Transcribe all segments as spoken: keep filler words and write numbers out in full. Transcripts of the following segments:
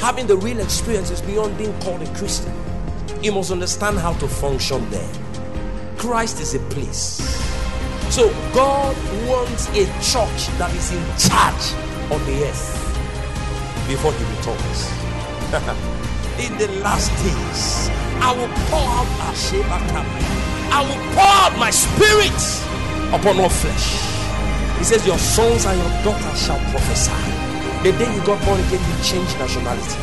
having the real experience is beyond being called a Christian. You must understand how to function there. Christ is a place. So God wants a church that is in charge on the earth before he returns. In the last days, I will pour out I will pour out my spirit upon all flesh. He says, your sons and your daughters shall prophesy. The day you got born again, you changed nationality.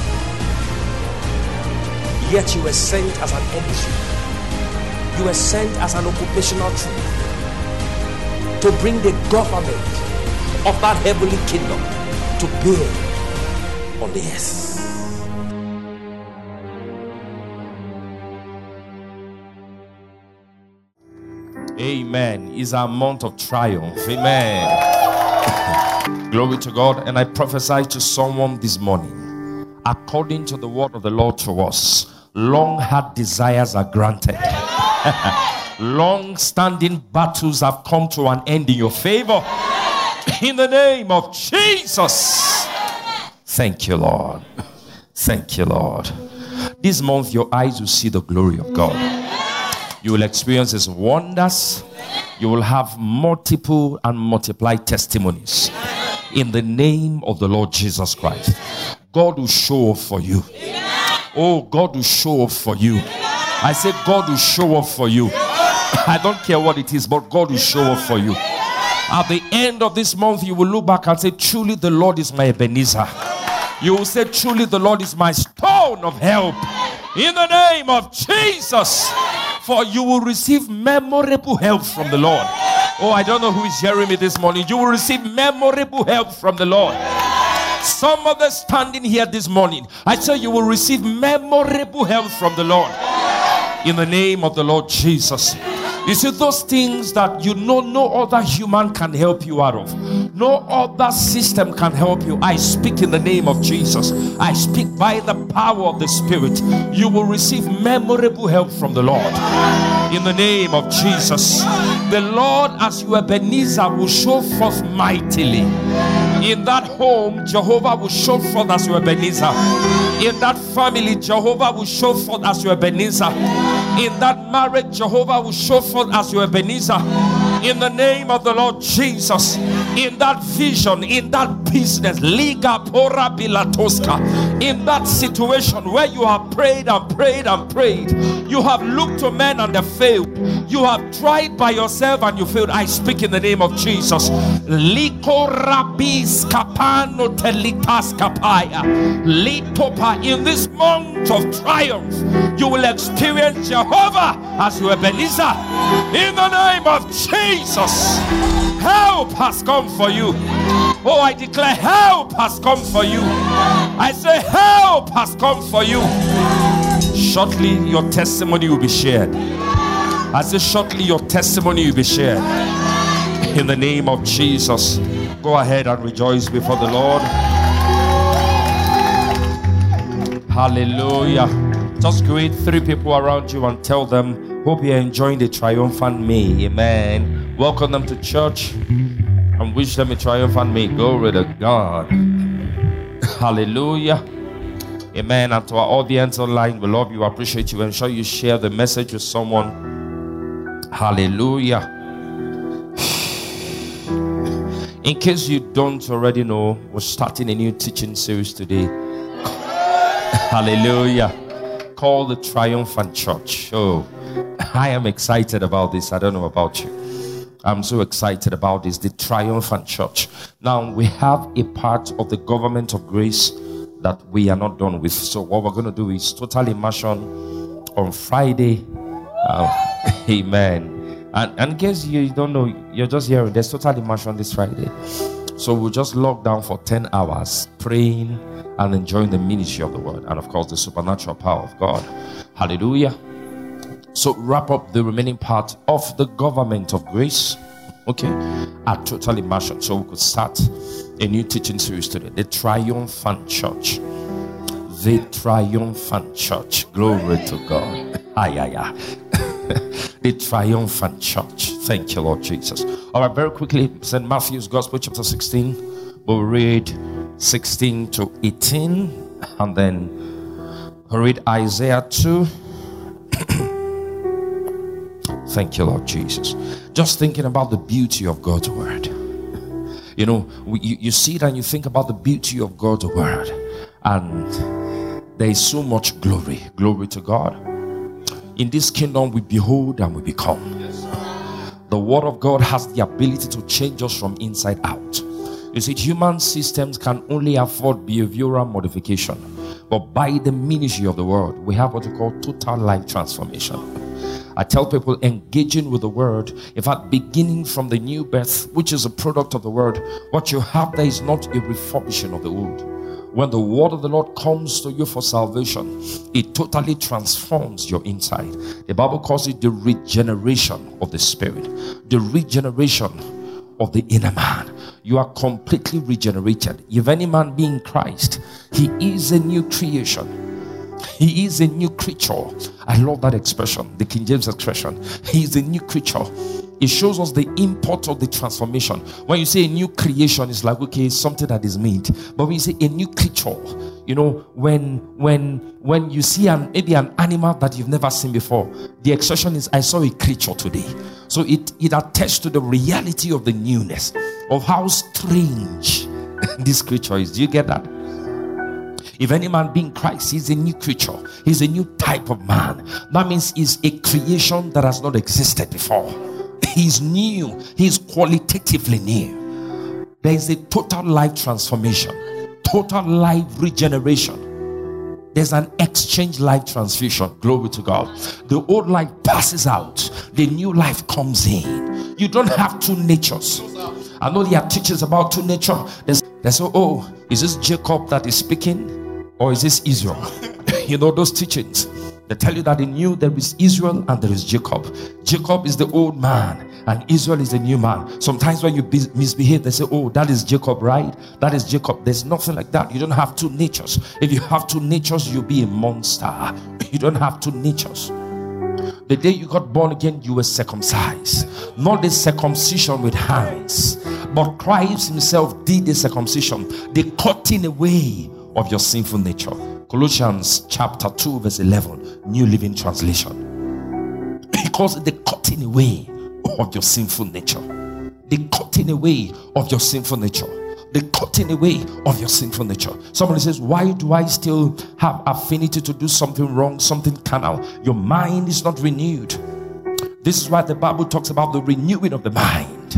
Yet you were sent as an emissary. You were sent as an occupational troop to bring the government of that heavenly kingdom to bear on the earth. Amen. Is a month of triumph. Amen. Glory to God. And I prophesy to someone this morning, according to the word of the Lord to us, long-held desires are granted. Long-standing battles have come to an end in your favor. In the name of Jesus. Thank you, Lord. Thank you, Lord. This month, your eyes will see the glory of God. You will experience his wonders. You will have multiple and multiplied testimonies. In the name of the Lord Jesus Christ. God will show up for you. Oh, God will show up for you. I say God will show up for you. I don't care what it is, but God will show up for you. At the end of this month, you will look back and say, truly the Lord is my Ebenezer. You will say, truly the Lord is my stone of help. In the name of Jesus. For you will receive memorable help from the Lord. Oh, I don't know who is hearing me this morning. You will receive memorable help from the Lord. Some of us standing here this morning, I say you will receive memorable help from the Lord. In the name of the Lord Jesus. You see, those things that you know no other human can help you out of, no other system can help you, I speak in the name of Jesus. I speak by the power of the Spirit. You will receive memorable help from the Lord. In the name of Jesus. The Lord, as you Ebenezer, will show forth mightily. In that home, Jehovah will show forth as your Ebenezer. In that family, Jehovah will show forth as your Ebenezer. In that marriage, Jehovah will show forth as your Ebenezer. In the name of the Lord Jesus. In that vision, in that business, Liga Pora Bilatoska, in that situation where you have prayed and prayed and prayed, you have looked to men and they failed. You have tried by yourself and you failed. I speak in the name of Jesus. Liko Rabis Kapano Telitas Kapaya. Litopa. In this month of triumph, you will experience Jehovah as your Ebenezer. In the name of Jesus. Help has come for you. Oh, I declare help has come for you. I say help has come for you. Shortly your testimony will be shared. I say shortly your testimony will be shared. In the name of Jesus. Go ahead and rejoice before the Lord. Hallelujah. Just greet three people around you and tell them, hope you're enjoying the triumphant May. Amen. Welcome them to church and wish them a triumphant May. Glory to God. Hallelujah. Amen. And to our audience online, we love you, appreciate you. Ensure you share the message with someone. Hallelujah. In case you don't already know, we're starting a new teaching series today. Hallelujah. Called the Triumphant Church. Oh, I am excited about this. I don't know about you. I'm so excited about this. The Triumphant Church. Now, we have a part of the government of grace that we are not done with. So what we're going to do is total immersion on Friday. Uh, amen. And, and in case you don't know, you're just hearing, there's total immersion this Friday. So we'll just lock down for ten hours, praying and enjoying the ministry of the word. And of course, the supernatural power of God. Hallelujah. So wrap up the remaining part of the government of grace. Okay. At total immersion. So we could start a new teaching series today. The Triumphant Church. The Triumphant Church. Glory to God. Ay, ay, ay. The Triumphant Church. Thank you, Lord Jesus. All right, very quickly, Saint Matthew's Gospel, chapter sixteen. We'll read sixteen to eighteen. And then read Isaiah two. Thank you, Lord Jesus. Just thinking about the beauty of God's word. You know, we, you, you see it and you think about the beauty of God's word. And there is so much glory. Glory to God. In this kingdom, we behold and we become. The word of God has the ability to change us from inside out. You see, human systems can only afford behavioral modification. But by the ministry of the word, we have what we call total life transformation. I tell people, engaging with the word, in fact, beginning from the new birth, which is a product of the word, what you have there is not a refurbishing of the old. When the word of the Lord comes to you for salvation, it totally transforms your inside. The Bible calls it the regeneration of the spirit, the regeneration of the inner man. You are completely regenerated. If any man be in Christ, he is a new creation. He is a new creature. I love that expression, the King James expression. He is a new creature. It shows us the import of the transformation. When you say a new creation, it's like, okay, it's something that is made. But when you say a new creature, you know, when when when you see an maybe an animal that you've never seen before, the expression is, I saw a creature today. So it, it attests to the reality of the newness, of how strange this creature is. Do you get that? If any man be in Christ, he's a new creature. He's a new type of man. That means he's a creation that has not existed before. He's new. He's qualitatively new. There is a total life transformation, total life regeneration. There's an exchange life transfusion. Glory to God. The old life passes out, the new life comes in. You don't have two natures. I know there are teachers about two natures. There's, there's oh, is this Jacob that is speaking? Or is this Israel? You know those teachings. They tell you that in you there is Israel and there is Jacob. Jacob is the old man and Israel is the new man. Sometimes when you misbehave, they say, oh, that is Jacob, right? That is Jacob. There's nothing like that. You don't have two natures. If you have two natures, you'll be a monster. You don't have two natures. The day you got born again, you were circumcised. Not the circumcision with hands, but Christ himself did the circumcision, the cutting away of your sinful nature. Colossians chapter two verse eleven, New Living Translation. He calls it the cutting away of your sinful nature. The cutting away of your sinful nature. The cutting away of your sinful nature. Somebody says, why do I still have affinity to do something wrong, something carnal? Your mind is not renewed. This is why the Bible talks about the renewing of the mind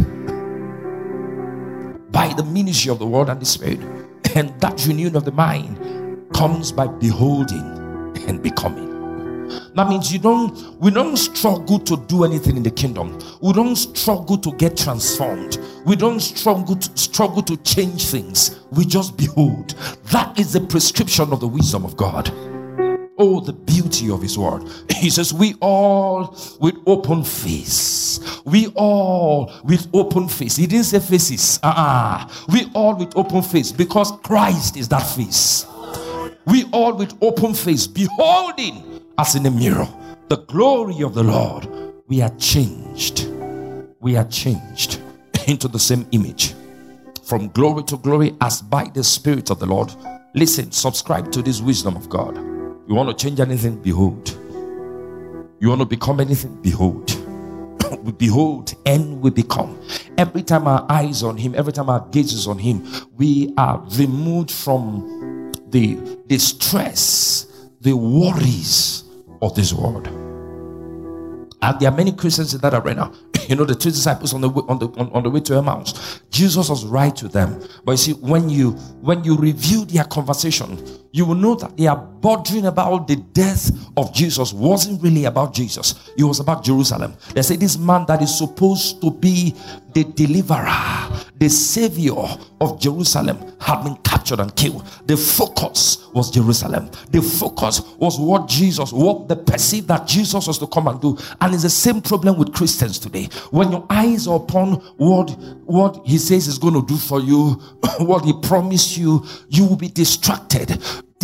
by the ministry of the word and the spirit. And that renewing of the mind comes by beholding and becoming. That means you don't, we don't struggle to do anything in the kingdom. We don't struggle to get transformed. We don't struggle to, struggle to change things. We just behold. That is the prescription of the wisdom of God. Oh, the beauty of his word. He says, we all with open face. We all with open face. He didn't say faces. Uh-uh. We all with open face because Christ is that face. We all with open face, beholding as in a mirror the glory of the Lord. We are changed. We are changed into the same image, from glory to glory, as by the Spirit of the Lord. Listen, subscribe to this wisdom of God. You want to change anything? Behold. You want to become anything? Behold. We behold and we become. Every time our eyes on him, every time our gaze is on him, we are removed from the, the stress, the worries of this world. And there are many Christians in that arena. You know, the two disciples on the way, on the on, on the way to Emmaus, Jesus was right to them. But you see, when you when you review their conversation, you will know that they are bothering about the death of Jesus. Wasn't really about Jesus. It was about Jerusalem. They say this man that is supposed to be the deliverer, the savior of Jerusalem, had been captured and killed. The focus was Jerusalem. The focus was what Jesus, what they perceived that Jesus was to come and do. And it's the same problem with Christians today. When your eyes are upon what, what he says is going to do for you, what he promised you, you will be distracted.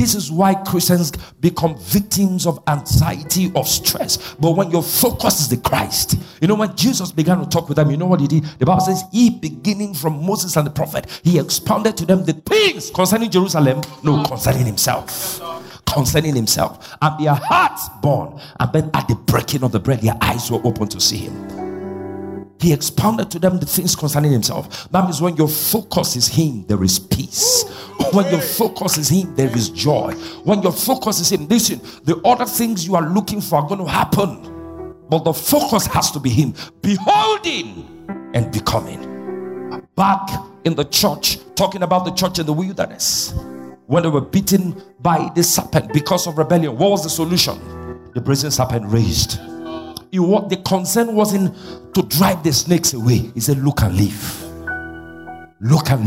This is why Christians become victims of anxiety, of stress. But when your focus is the Christ, you know, when Jesus began to talk with them, you know what he did? The Bible says, he beginning from Moses and the prophet, he expounded to them the things concerning Jerusalem, no, concerning himself. Concerning himself. And their hearts born. And then at the breaking of the bread, their eyes were open to see him. He expounded to them the things concerning himself. That means when your focus is him, there is peace. When your focus is him, there is joy. When your focus is him, listen, the other things you are looking for are going to happen. But the focus has to be him. Beholding and becoming. Back in the church, talking about the church in the wilderness, when they were beaten by the serpent because of rebellion, what was the solution? The brazen serpent raised. It was, the concern wasn't to drive the snakes away. He said, look and live. Look and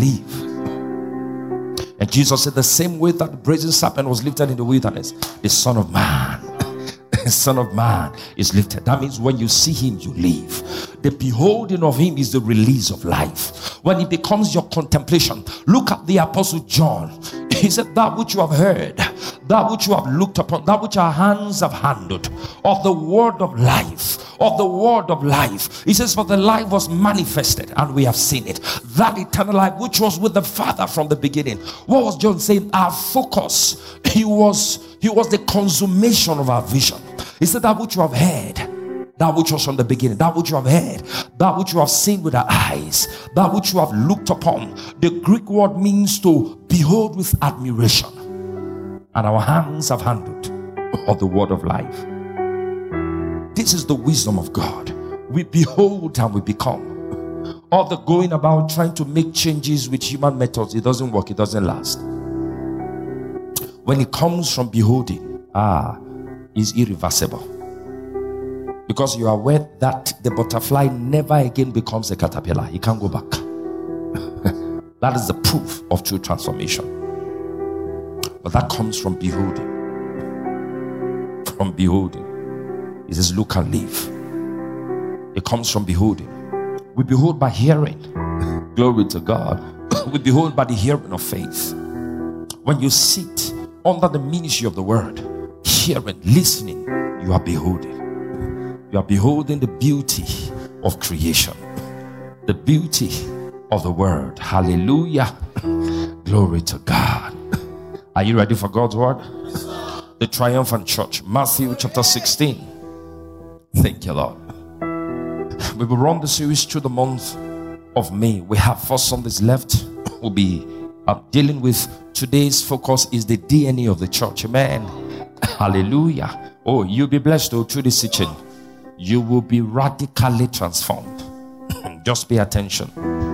live. And Jesus said, the same way that the brazen serpent was lifted in the wilderness, the Son of Man, the Son of Man is lifted. That means when you see him, you live. The beholding of him is the release of life. When it becomes your contemplation, look at the Apostle John. He said, that which you have heard, that which you have looked upon, that which our hands have handled, of the word of life, of the word of life. He says, for the life was manifested, and we have seen it. That eternal life which was with the Father from the beginning. What was John saying? Our focus. He was, he was the consummation of our vision. He said, that which you have heard, that which was from the beginning, that which you have heard, that which you have seen with our eyes, that which you have looked upon. The Greek word means to behold with admiration. And our hands have handled of the word of life. This is the wisdom of God. We behold and we become. All the going about trying to make changes with human methods, it doesn't work, it doesn't last. When it comes from beholding, ah, is irreversible. Because you are aware that the butterfly never again becomes a caterpillar. He can't go back. That is the proof of true transformation. But that comes from beholding. From beholding. It says, look and live. It comes from beholding. We behold by hearing. Glory to God. We behold by the hearing of faith. When you sit under the ministry of the word, hearing, listening, you are beholding. You are beholding the beauty of creation, the beauty of the word. Hallelujah. Glory to God. Are you ready for God's word? The triumphant church, Matthew chapter sixteen. Thank you, Lord. We will run the series through the month of May. We have four Sundays left. We'll be uh, dealing with today's focus is the D N A of the church. Amen. Hallelujah. Oh, you'll be blessed though through this teaching. You will be radically transformed. Just pay attention.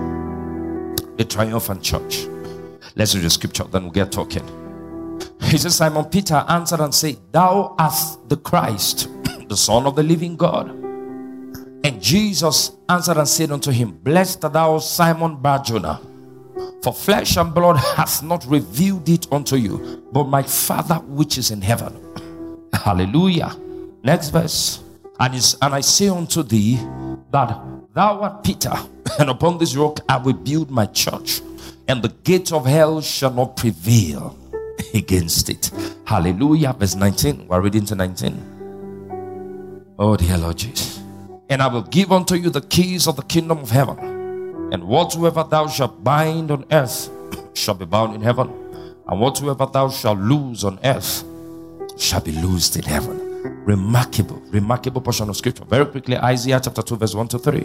The triumphant church. Let's read the scripture, then we'll get talking. He says, Simon Peter answered and said, thou art the Christ, the Son of the living God. And Jesus answered and said unto him, blessed art thou, Simon Bar-Jonah, for flesh and blood hath not revealed it unto you, but my Father which is in heaven. Hallelujah. Next verse. And, is, and I say unto thee that thou art Peter, and upon this rock I will build my church, and the gate of hell shall not prevail against it. Hallelujah. Verse nineteen. We're reading to nineteen. Oh dear Lord Jesus. And I will give unto you the keys of the kingdom of heaven, and whatsoever thou shalt bind on earth shall be bound in heaven, and whatsoever thou shalt loose on earth shall be loosed in heaven. Remarkable, remarkable portion of scripture. Very quickly, Isaiah chapter two, verse one to three.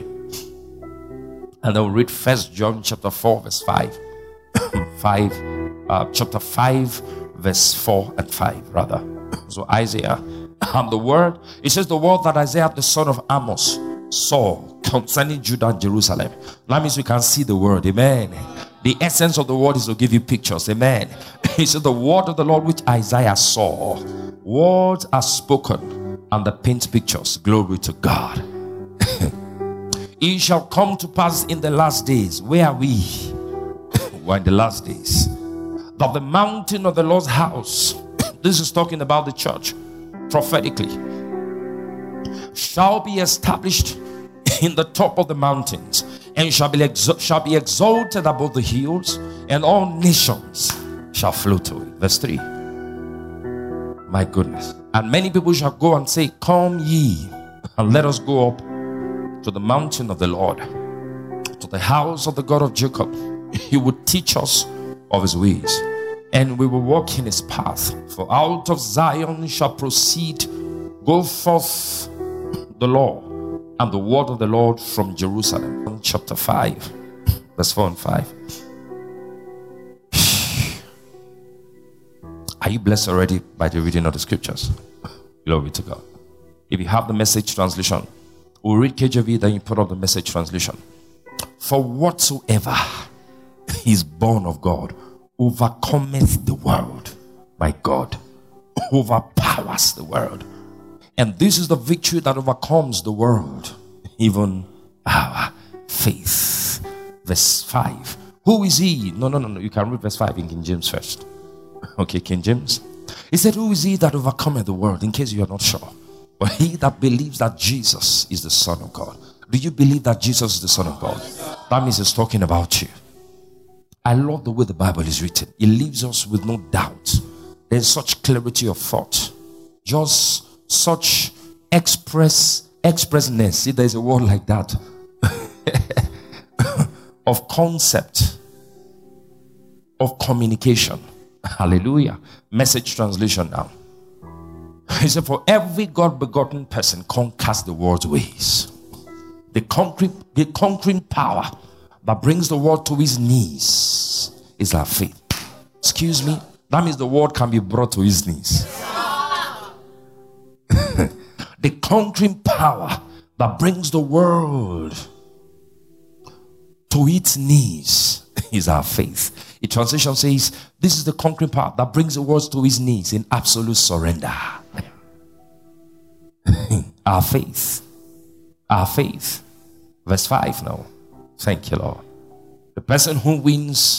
And I'll read First John chapter four, verse five. five, uh, chapter five, verse four and five, rather. So Isaiah, and the word, it says the word that Isaiah the son of Amos saw concerning Judah and Jerusalem. That means we can see the word. Amen. The essence of the word is to give you pictures. Amen. He said the word of the Lord which Isaiah saw. Words are spoken and they paint pictures. Glory to God. It shall come to pass in the last days. Where are we? We're in the last days. That the mountain of the Lord's house, this is talking about the church prophetically, shall be established in the top of the mountains, and shall be, exo- shall be exalted above the hills, and all nations shall flow to it. Verse three. My goodness. And many people shall go and say, come ye, and let us go up to the mountain of the Lord, to the house of the God of Jacob. He would teach us of his ways, and we will walk in his path. For out of Zion shall proceed, go forth the law and the word of the Lord from Jerusalem. Chapter five, verse four and five. Are you blessed already by the reading of the scriptures? Glory to God. If you have the Message translation, we'll read K J V, then you put up the Message translation. For whatsoever is born of God overcometh the world. My God, overpowers the world. And this is the victory that overcomes the world, even our faith. Verse five. Who is he? No, no, no, no. You can read verse five in King James first. Okay, King James. He said, who is he that overcometh the world? In case you are not sure. But he that believes that Jesus is the Son of God. Do you believe that Jesus is the Son of God? That means it's talking about you. I love the way the Bible is written. It leaves us with no doubt. There's such clarity of thought. Just such express expressness. See, there's a word like that. Of concept. Of communication. Hallelujah. Message translation now. He said, for every God-begotten person conquers the world's ways. The conquering, the conquering power that brings the world to his knees is our faith. Excuse me. That means the world can be brought to his knees. The conquering power that brings the world to its knees is our faith. The translation says, this is the conquering power that brings the world to his knees in absolute surrender. Our faith. Our faith. Verse five now. Thank you, Lord. The person who wins,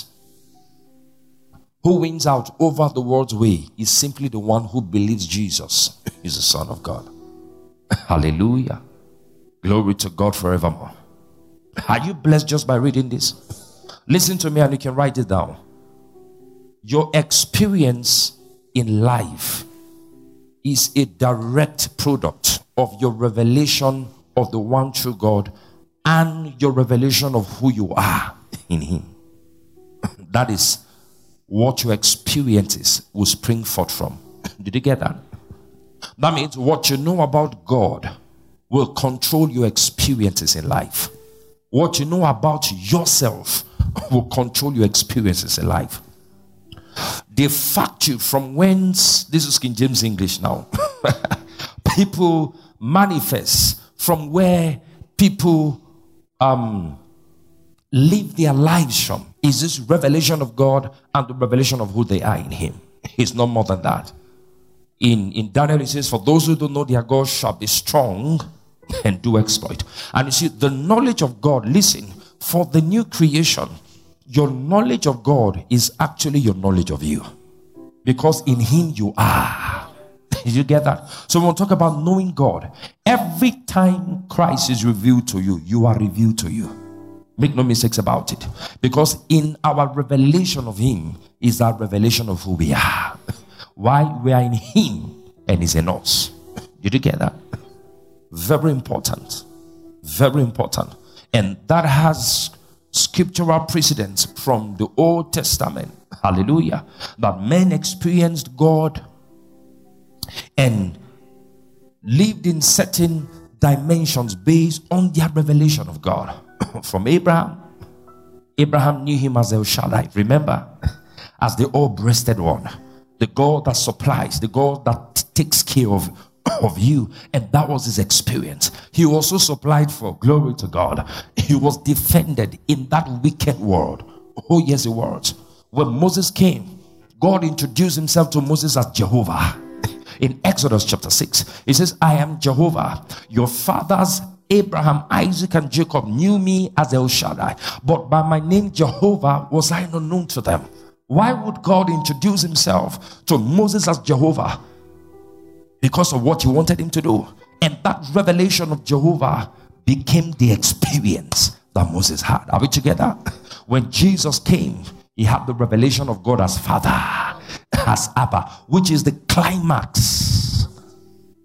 who wins out over the world's way is simply the one who believes Jesus is the Son of God. Hallelujah. Glory to God forevermore. Are you blessed just by reading this? Listen to me and you can write it down. Your experience in life is a direct product of your revelation of the one true God and your revelation of who you are in him. That is what your experiences will spring forth from. Did you get that? That means what you know about God will control your experiences in life. What you know about yourself will control your experiences in life. They fact you from whence, this is King James English now. People manifest from where people um, live their lives from. Is this revelation of God and the revelation of who they are in him. It's not more than that. In, in Daniel it says, for those who don't know their God shall be strong and do exploit. And you see, the knowledge of God, listen, for the new creation, your knowledge of God is actually your knowledge of you. Because in him you are. Did you get that? So when we talk about knowing God, every time Christ is revealed to you, you are revealed to you. Make no mistakes about it. Because in our revelation of him is our revelation of who we are. Why? We are in him and he's in us. Did you get that? Very important. Very important. And that has scriptural precedence from the Old Testament. Hallelujah. That men experienced God and lived in certain dimensions based on their revelation of God. From Abraham, Abraham knew him as El Shaddai. Remember, as the all-breasted one, the God that supplies, the God that takes care of, of you. And that was his experience. He also supplied for, glory to God. He was defended in that wicked world. Oh yes, it was. When Moses came, God introduced himself to Moses as Jehovah. In Exodus chapter six, he says, I am Jehovah. Your fathers Abraham, Isaac, and Jacob knew me as El Shaddai, but by my name Jehovah was I not known to them. Why would God introduce himself to Moses as Jehovah? Because of what he wanted him to do. And that revelation of Jehovah became the experience that Moses had. Are we together? When Jesus came, he had the revelation of God as Father, as Abba, which is the climax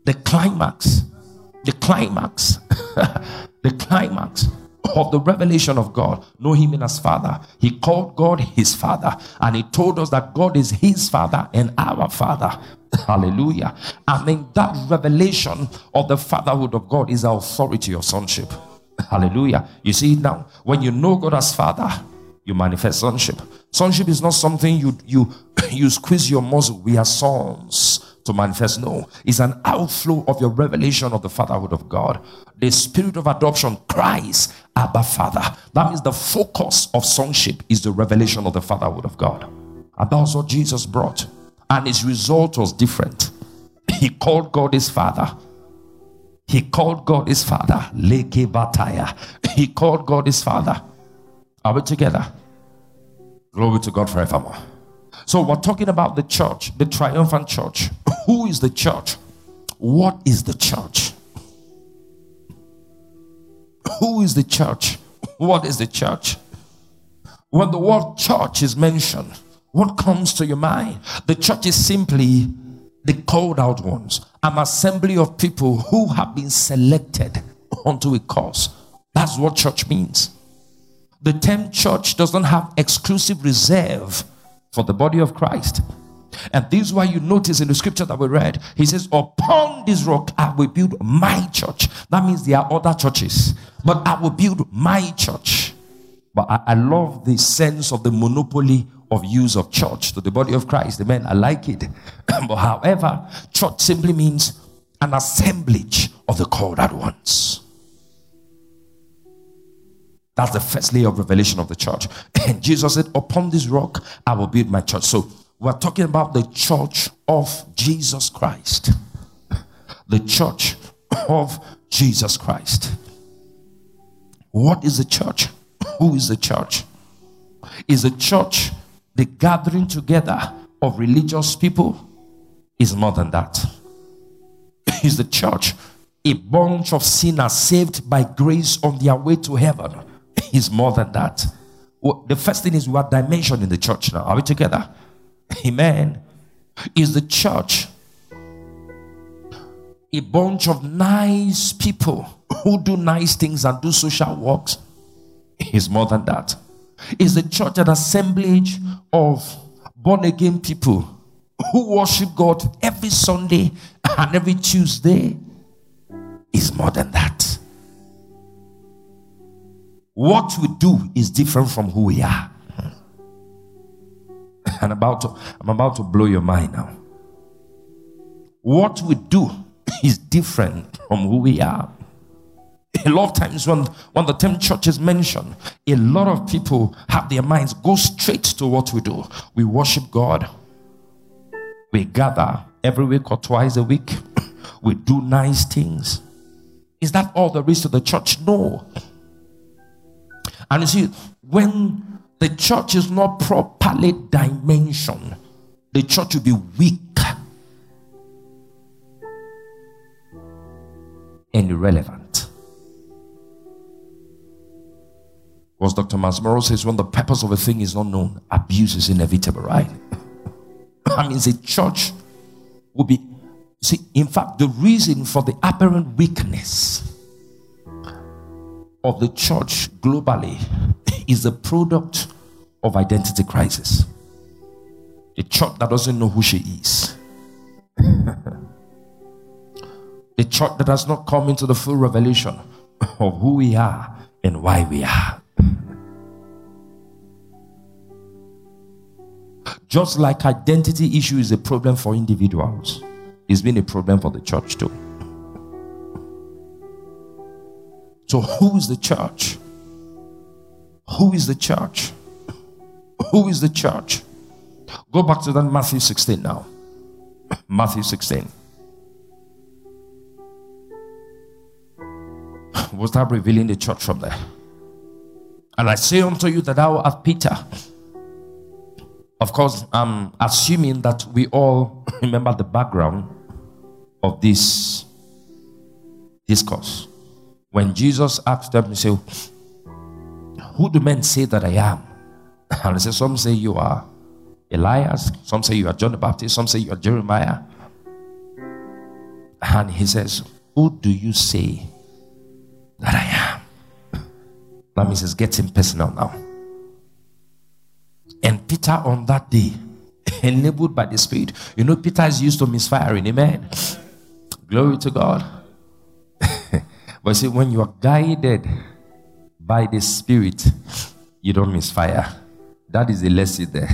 the climax, the climax, the climax of the revelation of God, know him as Father. He called God his Father, and he told us that God is his Father and our Father. Hallelujah. And then that revelation of the fatherhood of God is our authority of sonship. Hallelujah. You see now, when you know God as Father, you manifest sonship. Sonship is not something you you you squeeze your muscle. We are sons to manifest. No, it's an outflow of your revelation of the fatherhood of God. The spirit of adoption cries, Abba, Father. That means the focus of sonship is the revelation of the fatherhood of God. And that's what Jesus brought. And his result was different. He called God his Father. He called God his Father. Leke Bataya. He called God his Father. Are we together? Glory to God forevermore. So we're talking about the church, the triumphant church. Who is the church? What is the church? Who is the church? What is the church? When the word church is mentioned, what comes to your mind? The church is simply the called out ones, an assembly of people who have been selected onto a cause. That's what church means. The term church doesn't have exclusive reserve for the body of Christ. And this is why you notice in the scripture that we read, he says, upon this rock I will build my church. That means there are other churches, but I will build my church. But I, I love the sense of the monopoly of use of church to the body of Christ. Amen. I like it. But however, church simply means an assemblage of the called out ones. That's the first layer of revelation of the church. And Jesus said, upon this rock I will build my church. So we're talking about the church of Jesus Christ. The church of Jesus Christ. What is the church? Who is the church? Is the church the gathering together of religious people? Is more than that. Is the church a bunch of sinners saved by grace on their way to heaven? Is more than that. Well, the first thing is we are dimension in the church now. Are we together? Amen. Is the church a bunch of nice people who do nice things and do social works? Is more than that. Is the church an assemblage of born again people who worship God every Sunday and every Tuesday? Is more than that. What we do is different from who we are. And about to, I'm about to blow your mind now. What we do is different from who we are. A lot of times when, when the term church is mentioned, a lot of people have their minds go straight to what we do. We worship God. We gather every week or twice a week. We do nice things. Is that all there is to the church? No. And you see, when the church is not properly dimensioned, the church will be weak and irrelevant. What Doctor Masmoro says, when the purpose of a thing is not known, abuse is inevitable, right? I mean, the church will be, see, in fact, the reason for the apparent weakness of the church globally is the product of identity crisis. A church that doesn't know who she is. A church that has not come into the full revelation of who we are and why we are. Just like identity issue is a problem for individuals, it's been a problem for the church too. So who is the church? Who is the church? Who is the church? Go back to that Matthew sixteen now. Matthew sixteen. We'll start revealing the church from there. And I say unto you that thou art Peter. Of course, I'm assuming that we all remember the background of this discourse. When Jesus asked them, he said, who do men say that I am? And he said, some say you are Elias, some say you are John the Baptist, some say you are Jeremiah. And he says, who do you say that I am? That means it's getting personal now. And Peter on that day, enabled by the Spirit. You know, Peter is used to misfiring. Amen. Glory to God. But see, when you are guided by the Spirit, you don't misfire. That is the lesson there.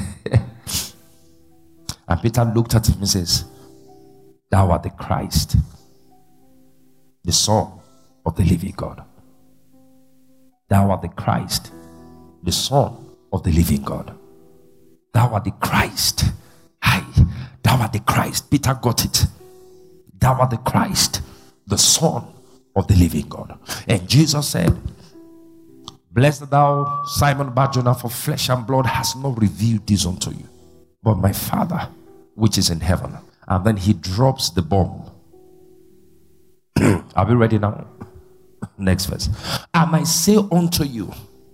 And Peter looked at him and says, thou art the Christ, the Son of the living God. Thou art the Christ, the Son of the living God. Thou art the Christ. Hi, thou art the Christ. Peter got it. Thou art the Christ, the Son of the living God. And Jesus said, blessed thou, Simon Bar-Jonah, for flesh and blood has not revealed this unto you, but my Father which is in heaven. And then he drops the bomb. Are we ready now? Next verse. And I say unto you,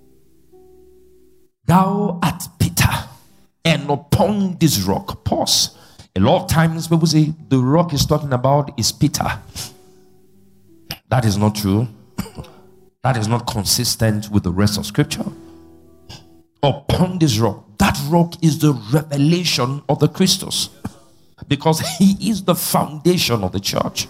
thou art Peter, and upon this rock. Pause. A lot of times people say the rock he's talking about is Peter. That is not true. That is not consistent with the rest of scripture. Upon this rock. That rock is the revelation of the Christus, because he is the foundation of the church.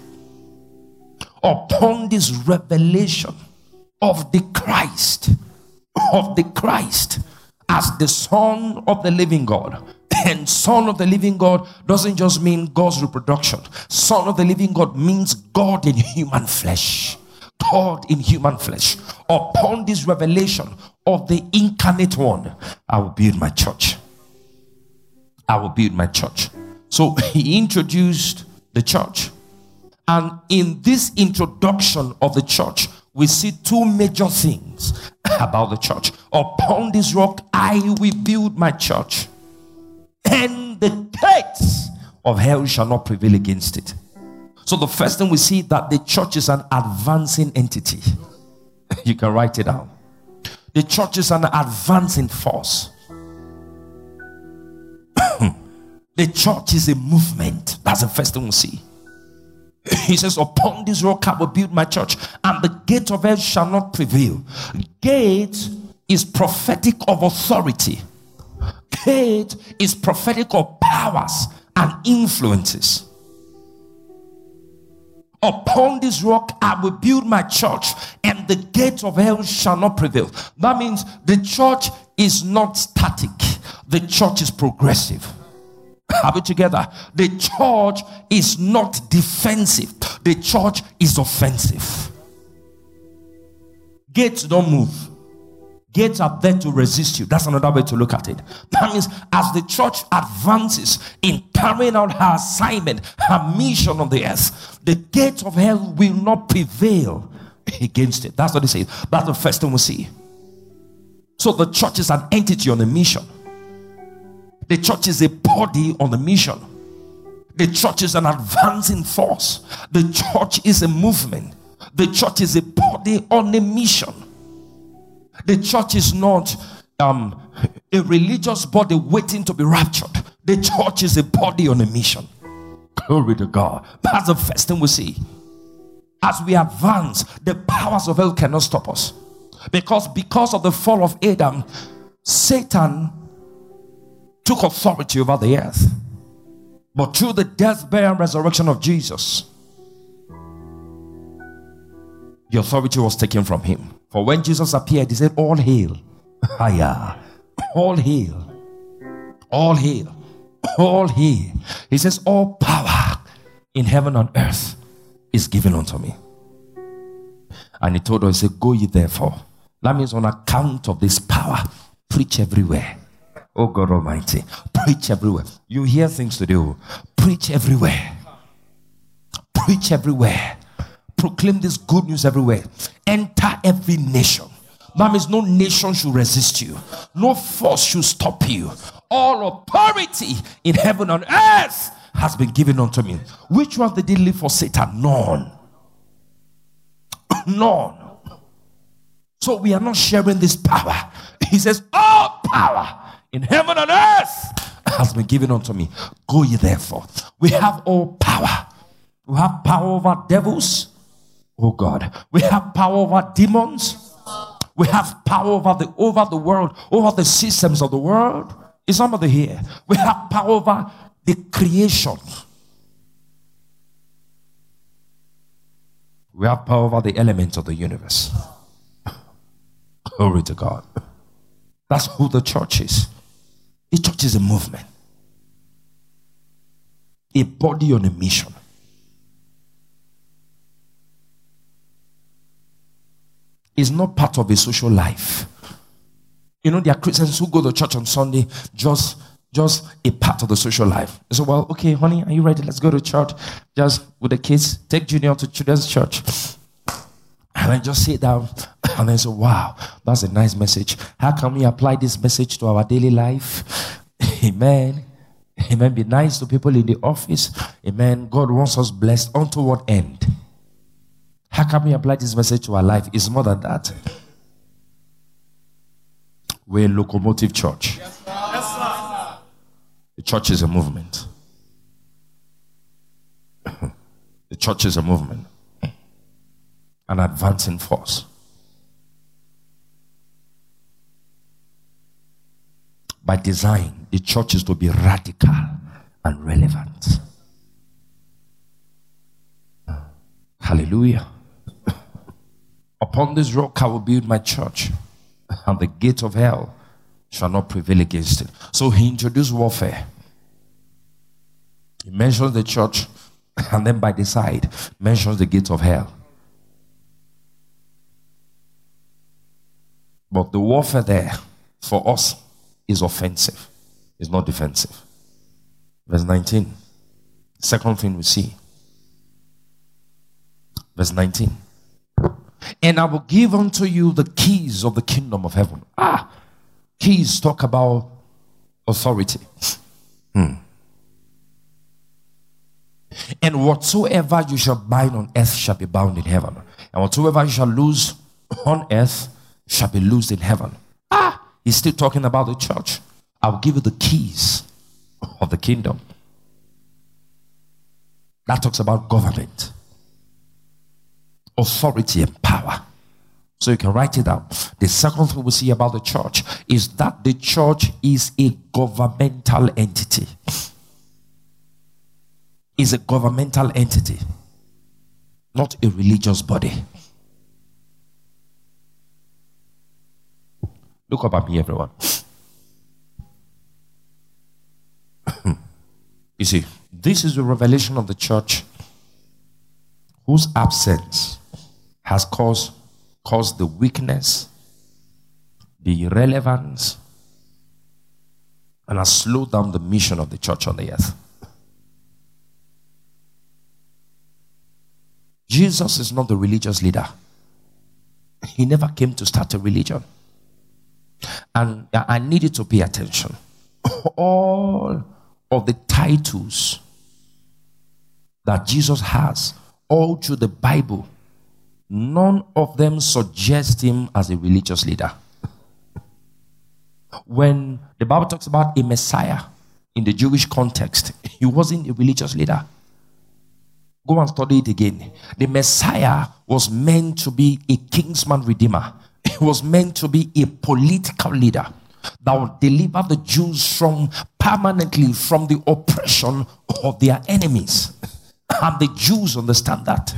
Upon this revelation of the Christ, of the Christ as the Son of the living God. And Son of the living God doesn't just mean God's reproduction. Son of the living God means God in human flesh. God in human flesh. Upon this revelation of the incarnate one, I will build my church. I will build my church. So he introduced the church. And in this introduction of the church, we see two major things about the church. Upon this rock, I will build my church, and the gates of hell shall not prevail against it. So the first thing we see, that the church is an advancing entity. You can write it down. The church is an advancing force. The church is a movement. That's the first thing we see. He says, upon this rock I will build my church, and the gate of hell shall not prevail. Gate is prophetic of authority. Gate is prophetic of powers and influences. Upon this rock I will build my church, and the gate of hell shall not prevail. That means the church is not static. The church is progressive. Are we together? The church is not defensive. The church is offensive. Gates don't move. Gates are there to resist you. That's another way to look at it. That means as the church advances in carrying out her assignment, her mission on the earth, the gates of hell will not prevail against it. That's what he says. That's the first thing we see. So the church is an entity on a mission. The church is a body on a mission. The church is an advancing force. The church is a movement. The church is a body on a mission. The church is not um, a religious body waiting to be raptured. The church is a body on a mission. Glory to God. That's the first thing we see. As we advance, the powers of hell cannot stop us. Because because of the fall of Adam, Satan took authority over the earth. But through the death, burial, and resurrection of Jesus, the authority was taken from him. For when Jesus appeared, he said, all hail. Higher. All hail. All hail. All hail. He says, all power in heaven and earth is given unto me. And he told us, he said, go ye therefore. That means on account of this power, preach everywhere. Oh God Almighty, preach everywhere. You hear things to do. Preach everywhere. Preach everywhere. Proclaim this good news everywhere. Enter every nation. That means no nation should resist you. No force should stop you. All authority in heaven and earth has been given unto me. Which one did he leave for Satan? None. None. So we are not sharing this power. He says, all power in heaven and earth has been given unto me. Go ye therefore. We have all power. We have power over devils. Oh God. We have power over demons. We have power over the over the world, over the systems of the world. Is somebody here? We have power over the creation. We have power over the elements of the universe. Glory to God. That's who the church is. The church is a movement, a body on a mission. It's not part of a social life. You know, there are Christians who go to church on Sunday, just just a part of the social life. So, well, okay, honey, are you ready? Let's go to church. Just with the kids, take Junior to children's church. And I just sit down and I say, wow, that's a nice message. How can we apply this message to our daily life? Amen. Amen. Be nice to people in the office. Amen. God wants us blessed. Unto what end? How can we apply this message to our life? It's more than that. We're a locomotive church. Yes, sir. Yes, sir. The church is a movement. The church is a movement. An advancing force. By design, the church is to be radical and relevant. Hallelujah. Upon this rock I will build my church, and the gate of hell shall not prevail against it. So he introduced warfare. He mentions the church, and then by the side mentions the gate of hell. But the warfare there for us is offensive. It's not defensive. Verse nineteen. Second thing we see. Verse nineteen. And I will give unto you the keys of the kingdom of heaven. Ah, keys talk about authority. Hmm. And whatsoever you shall bind on earth shall be bound in heaven. And whatsoever you shall loose on earth shall be loosed in heaven. Ah, he's still talking about the church. I will give you the keys of the kingdom. That talks about government, authority, and power. So you can write it down. The second thing we see about the church is that the church is a governmental entity. Is a governmental entity, not a religious body. Look up at me, everyone. You see, this is the revelation of the church whose absence has caused, caused the weakness, the irrelevance, and has slowed down the mission of the church on the earth. Jesus is not the religious leader. He never came to start a religion. And I need you to pay attention. All of the titles that Jesus has all through the Bible, none of them suggest him as a religious leader. When the Bible talks about a Messiah in the Jewish context, he wasn't a religious leader. Go and study it again. The Messiah was meant to be a kinsman redeemer. He was meant to be a political leader that would deliver the Jews from permanently from the oppression of their enemies. And the Jews understand that.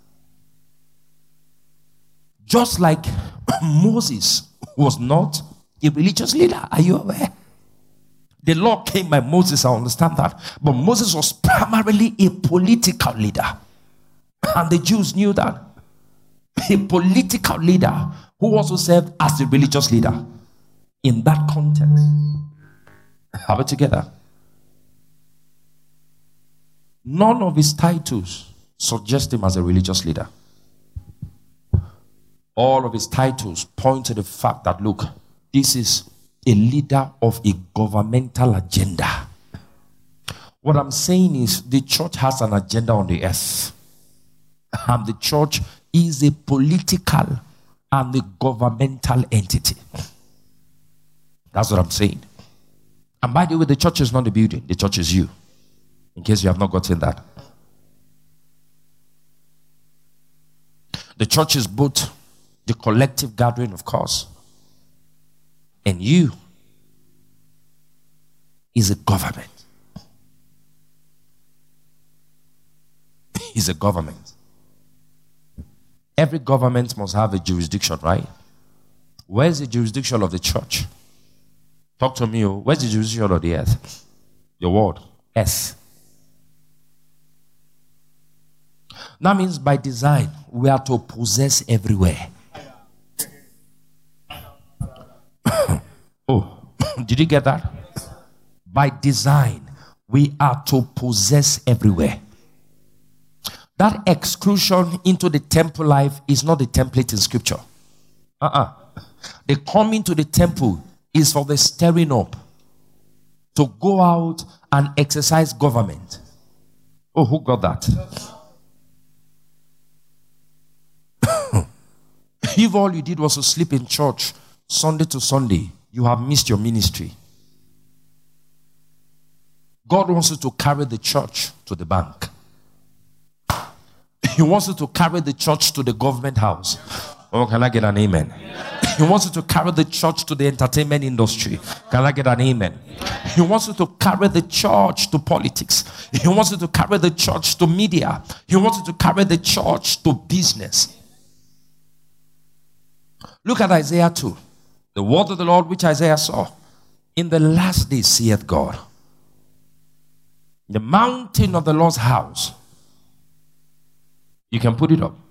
Just like Moses was not a religious leader. Are you aware? The law came by Moses, I understand that. But Moses was primarily a political leader. And the Jews knew that. A political leader who also served as a religious leader. In that context. Have it together. None of his titles suggest him as a religious leader. All of his titles point to the fact that, look, this is a leader of a governmental agenda. What I'm saying is the church has an agenda on the earth. And the church is a political and a governmental entity. That's what I'm saying. And by the way, the church is not the building. The church is you. In case you have not gotten that. The church is both the collective gathering, of course, and you is a government. Is a government. Every government must have a jurisdiction, right? Where's the jurisdiction of the church? Talk to me. Oh. Where's the jurisdiction of the earth? Your word. S. That means by design, we are to possess everywhere. Oh, did you get that? By design, we are to possess everywhere. That exclusion into the temple life is not the template in scripture. Uh-uh. The coming to the temple is for the stirring up to go out and exercise government. Oh, who got that? If all you did was to sleep in church Sunday to Sunday, you have missed your ministry. God wants you to carry the church to the bank. He wants you to carry the church to the government house. Oh, can I get an amen? He wants you to carry the church to the entertainment industry. Can I get an amen? He wants you to carry the church to politics. He wants you to carry the church to media. He wants you to carry the church to business. Look at Isaiah two. The word of the Lord which Isaiah saw. In the last days saith God, the mountain of the Lord's house. You can put it up.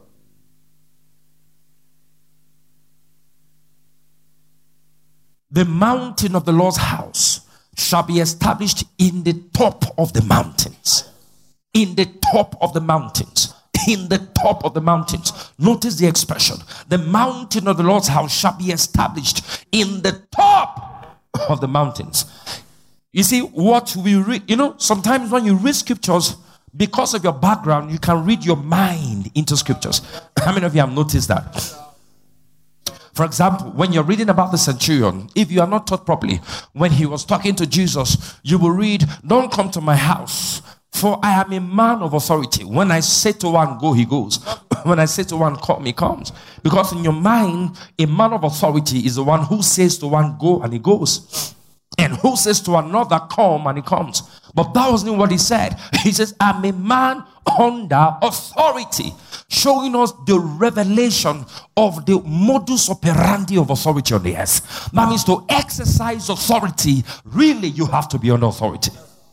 The mountain of the Lord's house shall be established in the top of the mountains. In the top of the mountains. In the top of the mountains. Notice the expression. The mountain of the Lord's house shall be established in the top of the mountains. You see, what we read, you know, sometimes when you read scriptures, because of your background, you can read your mind into scriptures. How many of you have noticed that? For example, when you're reading about the centurion, if you are not taught properly, when he was talking to Jesus, you will read, don't come to my house, for I am a man of authority. When I say to one, go, he goes. When I say to one, come, he comes. Because in your mind, a man of authority is the one who says to one, go, and he goes. And who says to another, come, and he comes. But that wasn't what he said. He says, I'm a man under authority. Showing us the revelation of the modus operandi of authority on the earth. That means to exercise authority, really you have to be under authority.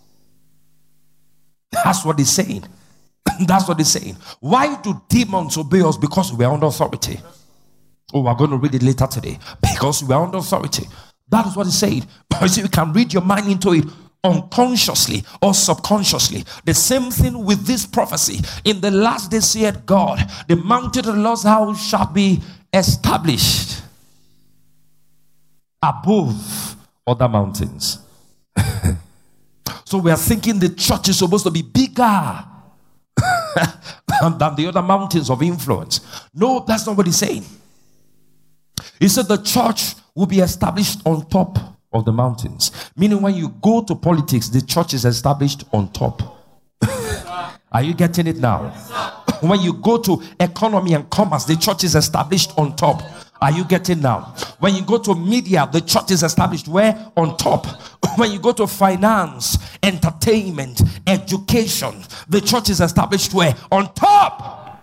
That's what he's saying. That's what he's saying. Why do demons obey us? Because we are under authority. Oh, we're going to read it later today. Because we are under authority. That is what he said. You see, you can read your mind into it unconsciously or subconsciously. The same thing with this prophecy. In the last days saith God, the mountain of the Lord's house shall be established above other mountains. So we are thinking the church is supposed to be bigger than the other mountains of influence. No, that's not what he's saying. He said the church will be established on top of the mountains. Meaning when you go to politics, the church is established on top. Are you getting it now? When you go to economy and commerce, the church is established on top. Are you getting now? When you go to media, the church is established where? On top. When you go to finance, entertainment, education, the church is established where? On top.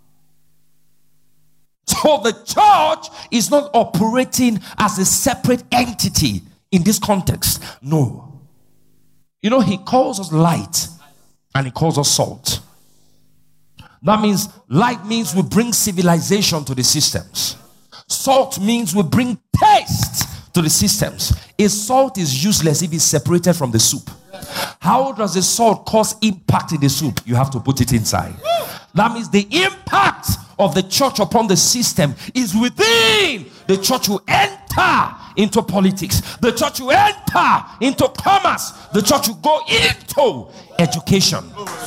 So the church is not operating as a separate entity in this context. No. You know, he calls us light and he calls us salt. That means light means we bring civilization to the systems. Salt means we bring taste to the systems. A salt is useless if it's separated from the soup. How does the salt cause impact in the soup? You have to put it inside. That means the impact of the church upon the system is within. The church will enter into politics. The church will enter into commerce. The church will go into education.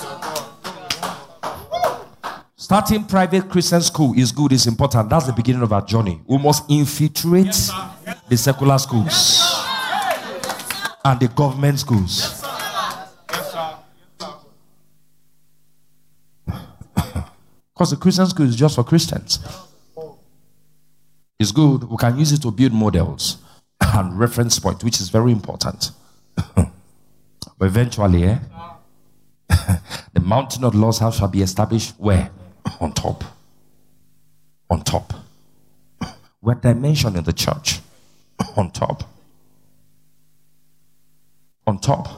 Starting private Christian school is good, is important. That's the beginning of our journey. We must infiltrate yes, the secular schools and the government schools. Because the Christian school is just for Christians. It's good. We can use it to build models and reference point, which is very important. But eventually, eh, the mountain of the Lord's house shall be established where? On top. On top. We're dimensioning the church. On top. On top.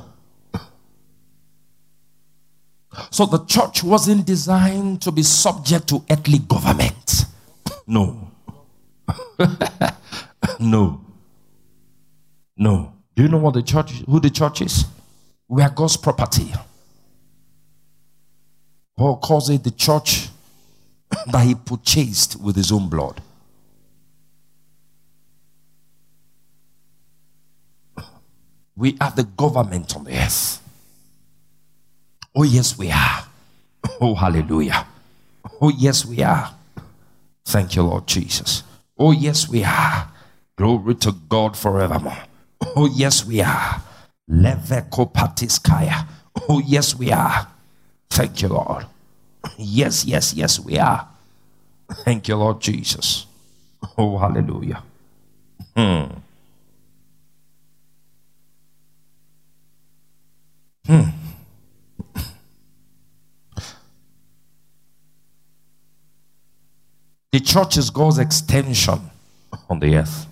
So the church wasn't designed to be subject to earthly government. No. No. No. Do you know what the church, who the church is? We are God's property. Paul calls it the church that he purchased with his own blood. We are the government on the earth. Oh yes, we are. Oh hallelujah. Oh yes, we are. Thank you, Lord Jesus. Oh yes, we are. Glory to God forevermore. Oh yes, we are. Levekopatiskaya. Oh yes, we are. Thank you, Lord. Yes, yes, yes, we are. Thank you, Lord Jesus. Oh hallelujah. Hmm. Hmm. The church is God's extension on the earth.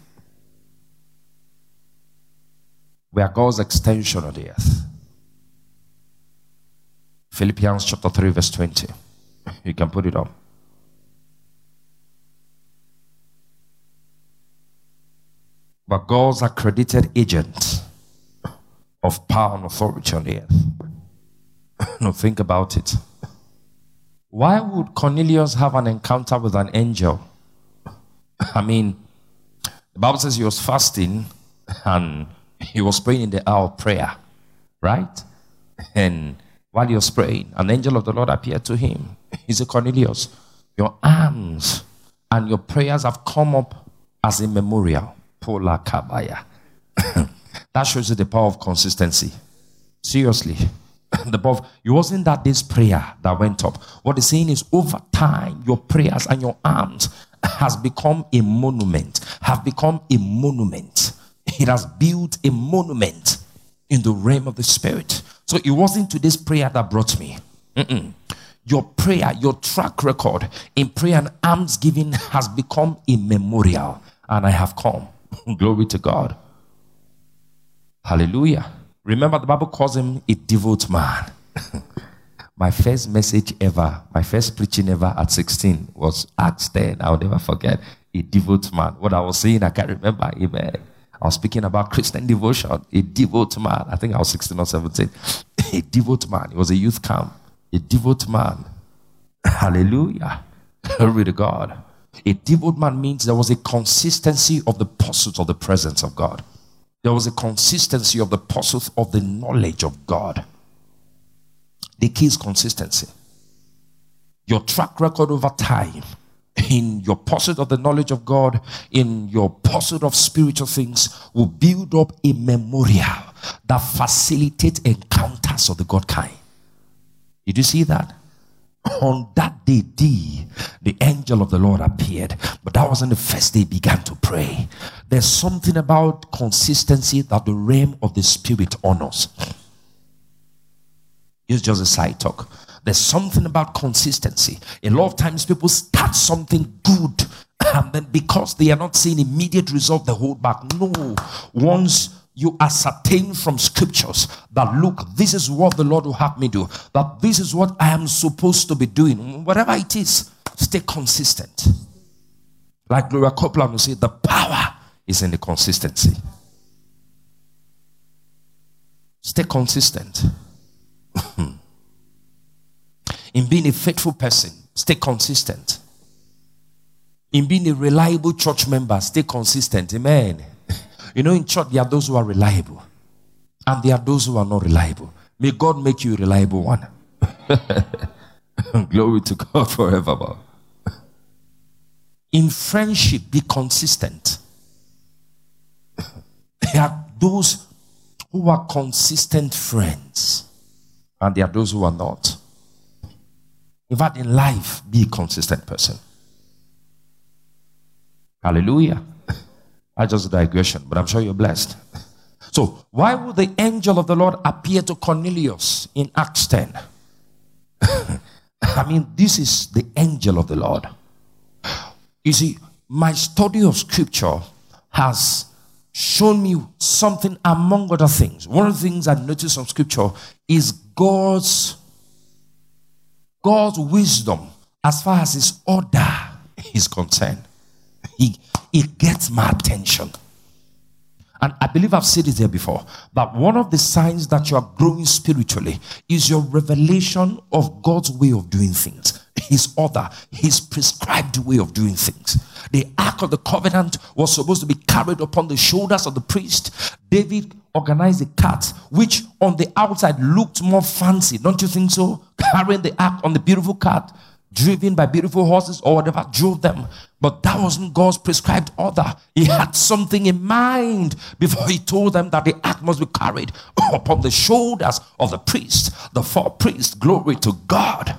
We are God's extension on the earth. Philippians chapter three verse twenty. You can put it up. But God's accredited agent of power and authority on the earth. Now think about it. Why would Cornelius have an encounter with an angel? I mean, the Bible says he was fasting and he was praying in the hour of prayer, right? And while he was praying, an angel of the Lord appeared to him. He said, Cornelius, your arms and your prayers have come up as a memorial. Pola kabaya. That shows you the power of consistency. Seriously. The above, it wasn't that this prayer that went up. What he's saying is, over time, your prayers and your arms has become a monument, have become a monument. It has built a monument in the realm of the spirit. So it wasn't to this prayer that brought me. Mm-mm. Your prayer, your track record in prayer and alms giving has become a memorial, and I have come. Glory to God. Hallelujah. Remember, the Bible calls him a devout man. My first message ever, my first preaching ever at sixteen was Acts ten. I'll never forget. A devout man. What I was saying, I can't remember. Amen. I was speaking about Christian devotion. A devout man. I think I was sixteen or seventeen. A devout man. It was a youth camp. A devout man. Hallelujah. Glory to God. A devout man means there was a consistency of the pursuit of the presence of God. There was a consistency of the pursuit of the knowledge of God. The key is consistency. Your track record over time, in your pursuit of the knowledge of God, in your pursuit of spiritual things, will build up a memorial that facilitates encounters of the God kind. Did you see that? On that day, D, the angel of the Lord appeared, but that wasn't the first day he began to pray. There's something about consistency that the realm of the spirit honors. It's just a side talk. There's something about consistency. A lot of times people start something good, and then because they are not seeing immediate result, they hold back. No. Once you ascertain from scriptures that, look, this is what the Lord will have me do, that this is what I am supposed to be doing, whatever it is, stay consistent. Like Gloria Copeland will say, the power is in the consistency. Stay consistent. In being a faithful person, stay consistent. In being a reliable church member, stay consistent. Amen. You know, in church, there are those who are reliable, and there are those who are not reliable. May God make you a reliable one. Glory to God forever. In friendship, be consistent. There are those who are consistent friends, and there are those who are not. In fact, in life, be a consistent person. Hallelujah. I just digression, but I'm sure you're blessed. So, why would the angel of the Lord appear to Cornelius in Acts ten? I mean, this is the angel of the Lord. You see, my study of scripture has shown me something among other things. One of the things I noticed from scripture is God's God's wisdom as far as his order is concerned. He, it gets my attention. And I believe I've said it there before, but one of the signs that you are growing spiritually is your revelation of God's way of doing things. His order, his prescribed way of doing things. The Ark of the Covenant was supposed to be carried upon the shoulders of the priest. David organized a cart which on the outside looked more fancy, don't you think so? Carrying the Ark on the beautiful cart, driven by beautiful horses or whatever drove them. But that wasn't God's prescribed order. He had something in mind before he told them that the ark must be carried upon the shoulders of the priest, the four priests. Glory to God.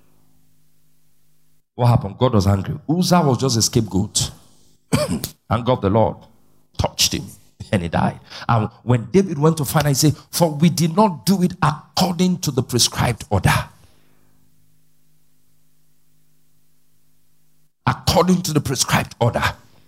What happened? God was angry. Uzzah was just a scapegoat. And God the Lord touched him and he died. And when David went to find out, he said, for we did not do it according to the prescribed order. According to the prescribed order.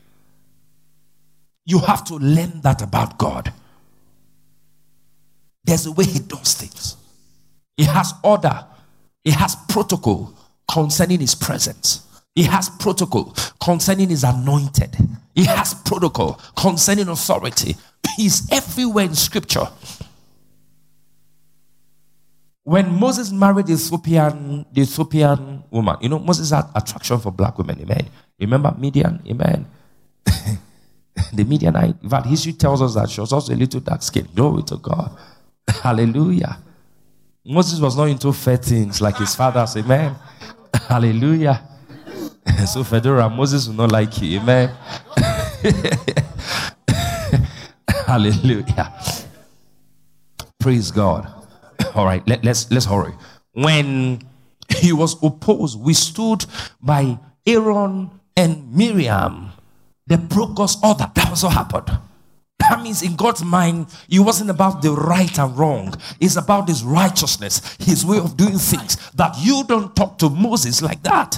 You have to learn that about God. There's a way he does things. He has order. He has protocol concerning his presence. He has protocol concerning his anointed. He has protocol concerning authority. He's everywhere in scripture. When Moses married the Ethiopian, the Ethiopian woman, you know, Moses had attraction for black women, amen. Remember Midian, amen. The Midianite, in fact, history tells us that she was also a little dark skinned. Glory to God. Hallelujah. Moses was not into fair things like his fathers, amen. Hallelujah. So Fedora, Moses will not like you, amen. Hallelujah. Praise God. All right, let, let's let's hurry. When he was opposed, we stood by Aaron and Miriam. They broke God's order. That was what happened. That means in God's mind, it wasn't about the right and wrong. It's about his righteousness, his way of doing things. That you don't talk to Moses like that.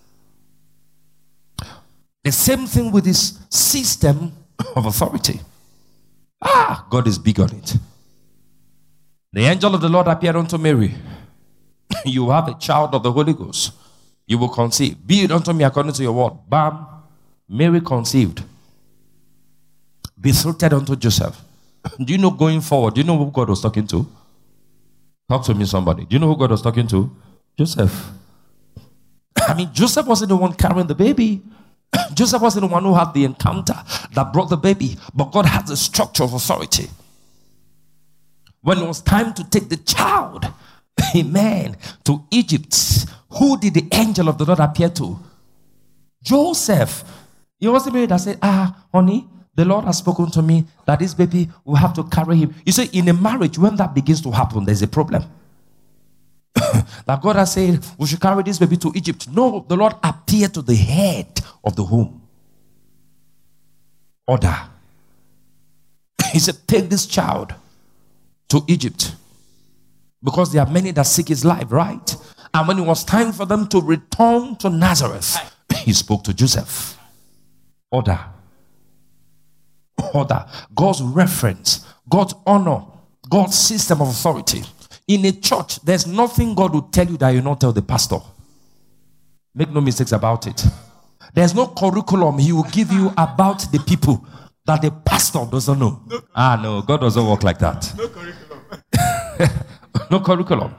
The same thing with his system of authority. Ah, God is big on it. The angel of the Lord appeared unto Mary. You have a child of the Holy Ghost. You will conceive. Be it unto me according to your word. Bam. Mary conceived. Betrothed unto Joseph. Do you know going forward? Do you know who God was talking to? Talk to me, somebody. Do you know who God was talking to? Joseph. I mean, Joseph wasn't the one carrying the baby. Joseph wasn't the one who had the encounter that brought the baby. But God had the structure of authority. When it was time to take the child, amen, to Egypt, who did the angel of the Lord appear to? Joseph. It wasn't Mary that said, ah, honey, the Lord has spoken to me that this baby will have to carry him. You see, in a marriage, when that begins to happen, there's a problem. That God has said, we should carry this baby to Egypt. No, the Lord appeared to the head of the home. Order. He said, take this child to Egypt, because there are many that seek his life, right? And when it was time for them to return to Nazareth, he spoke to Joseph. Order. Order. God's reference, God's honor, God's system of authority. In a church, there's nothing God will tell you that you not tell the pastor. Make no mistakes about it. There's no curriculum he will give you about the people that the pastor doesn't know. No. Ah, no, God doesn't work like that. No curriculum. No curriculum.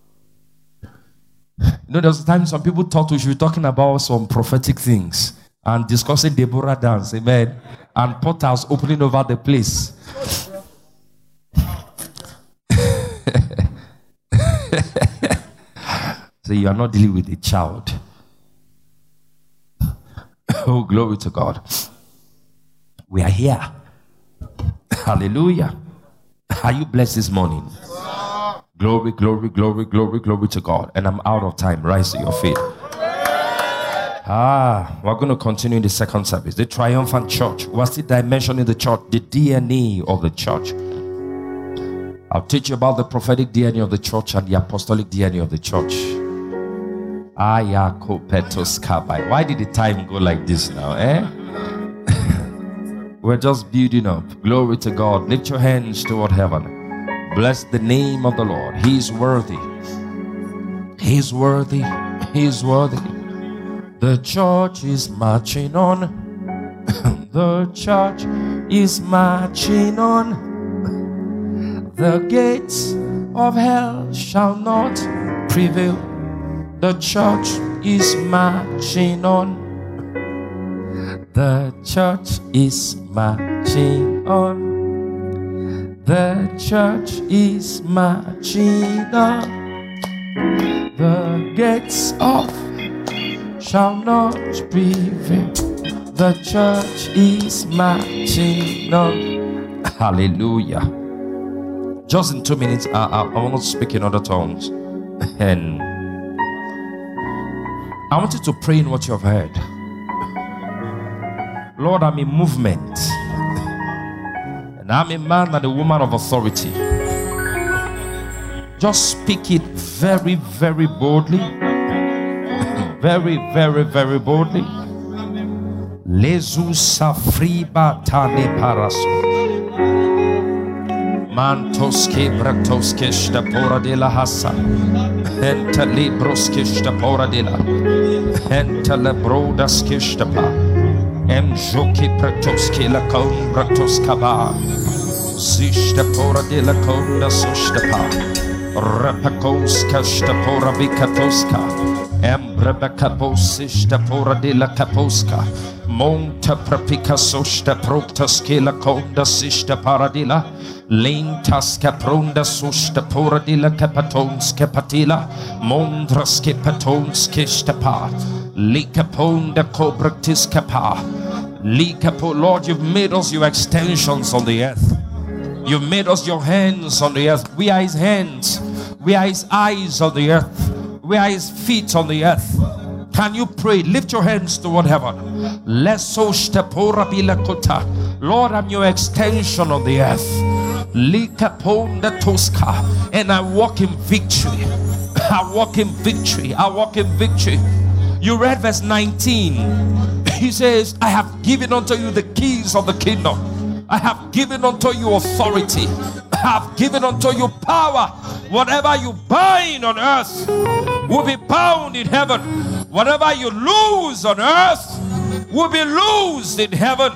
You know, there's a time some people thought we should be talking about some prophetic things and discussing Deborah dance, amen, and portals opening over the place. So you are not dealing with a child. Oh, glory to God. We are here. Hallelujah. Are you blessed this morning? Glory, glory, glory, glory, glory to God. And I'm out of time. Rise to your feet. Ah, we're going to continue in the second service. The triumphant church. What's the dimension in the church? The D N A of the church. I'll teach you about the prophetic D N A of the church and the apostolic D N A of the church. Why did the time go like this now, eh? We're just building up. Glory to God. Lift your hands toward heaven. Bless the name of the Lord. He is worthy. He is worthy. He is worthy. The church is marching on. The church is marching on. The gates of hell shall not prevail. The church is marching on. The church is marching on. The church is marching on. The gates of shall not prevail. The church is marching on. Hallelujah. Just in two minutes, I, I, I want to speak in other tongues. And I want you to pray in what you have heard. Lord, I'm in movement. And I'm a man and a woman of authority. Just speak it very, very boldly. Very, very, very boldly. Lezu safriba tane paraso. Mantoske bratoske stapora de la hassa. Enta libroske stapora de la. Enta lebrodaske stapa. Em joki bratoske la kom bratoskaba. Zistapora de la konda sustapa. Rapakoska stapora vikatoska. Embreba kaposista pora de la kaposka. Monta prapika sosta protaske la konda sista paradila. Lentaska pronda sosta pora de la kapatonska patila. Mondraske patonske stapa. Likaponda kobratiska pa. Likapo, Lord, you've made us your extensions on the earth. You've made us your hands on the earth. We are his hands. We are his eyes on the earth. We are his feet on the earth. Can you pray? Lift your hands toward heaven. Lord, I'm your extension on the earth. And I walk in victory. I walk in victory. I walk in victory. You read verse nineteen. He says, I have given unto you the keys of the kingdom. I have given unto you authority. I have given unto you power. Whatever you bind on earth will be bound in heaven. Whatever you lose on earth will be loosed in heaven.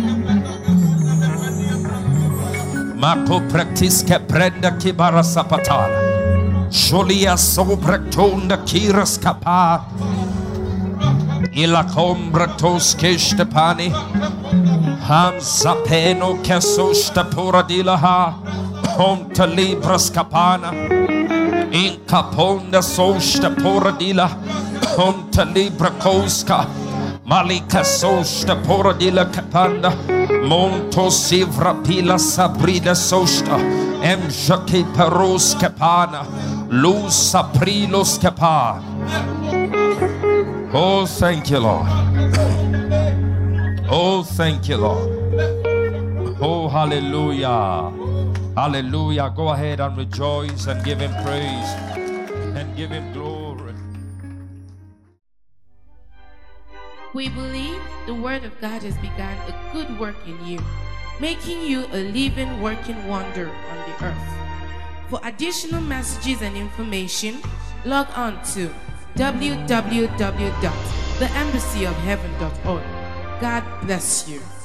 Marco practice prenda kibara sapatala. Sholia sobrectonda kiras kapa. Ila combratos kestepani. Ham zapeno kesosta poradilaha. Honta libras capana. In caponda sosta poradila. Honta libra koska. Malika sosta poradila capanda. Monto sivra pila sabrida sosta. Em jake peros capana. Luz saprilos capa. Oh, thank you, Lord. Oh, thank you, Lord. Oh, hallelujah. Hallelujah. Go ahead and rejoice and give him praise and give him glory. We believe the word of God has begun a good work in you, making you a living, working wonder on the earth. For additional messages and information, log on to w w w dot the embassy of heaven dot org. God bless you.